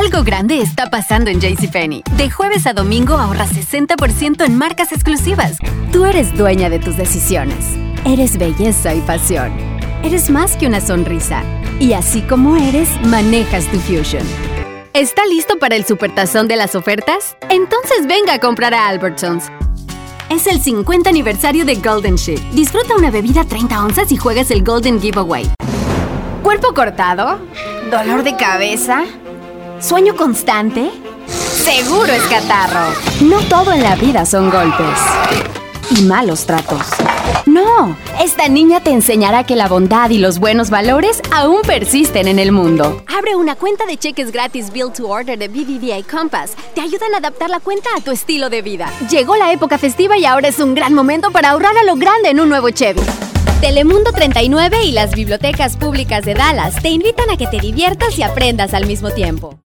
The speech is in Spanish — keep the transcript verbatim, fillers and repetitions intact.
Algo grande está pasando en JCPenney. De jueves a domingo ahorra sesenta por ciento en marcas exclusivas. Tú eres dueña de tus decisiones. Eres belleza y pasión. Eres más que una sonrisa. Y así como eres, manejas tu Fusion. ¿Está listo para el supertazón de las ofertas? Entonces venga a comprar a Albertsons. Es el cincuenta aniversario de Golden Ship. Disfruta una bebida treinta onzas y juegas el Golden Giveaway. ¿Cuerpo cortado? ¿Dolor de cabeza? ¿Sueño constante? Seguro es catarro. No todo en la vida son golpes y malos tratos. No, esta niña te enseñará que la bondad y los buenos valores aún persisten en el mundo. Abre una cuenta de cheques gratis Build to Order de B B V A Compass. Te ayudan a adaptar la cuenta a tu estilo de vida. Llegó la época festiva y ahora es un gran momento para ahorrar a lo grande en un nuevo Chevy. Telemundo treinta y nueve y las bibliotecas públicas de Dallas te invitan a que te diviertas y aprendas al mismo tiempo.